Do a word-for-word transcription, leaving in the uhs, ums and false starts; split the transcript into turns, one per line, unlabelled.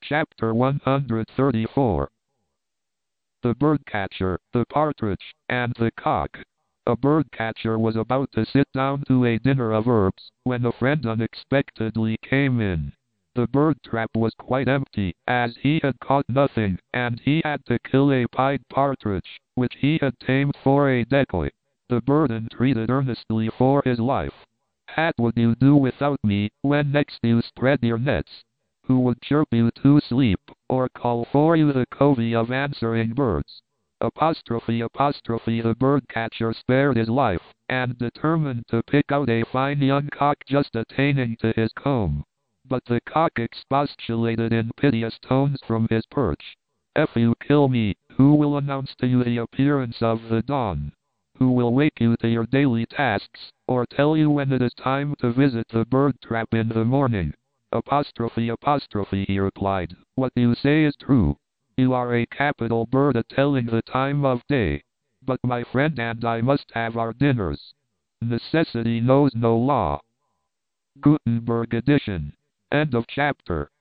Chapter one hundred thirty-four. The Birdcatcher, the Partridge, and the Cock. A birdcatcher was about to sit down to a dinner of herbs, when a friend unexpectedly came in. The bird trap was quite empty, as he had caught nothing, and he had to kill a pied partridge, which he had tamed for a decoy. The bird entreated earnestly for his life. "What would you do without me, when next you spread your nets? Who would chirp you to sleep, or call for you the covey of answering birds?" Apostrophe apostrophe The birdcatcher spared his life, and determined to pick out a fine young cock just attaining to his comb. But the cock expostulated in piteous tones from his perch. "If you kill me, who will announce to you the appearance of the dawn? Who will wake you to your daily tasks, or tell you when it is time to visit the bird trap in the morning?" Apostrophe apostrophe He replied, "What you say is true. You are a capital bird at telling the time of day. But my friend and I must have our dinners. Necessity knows no law." Gutenberg edition. End of chapter.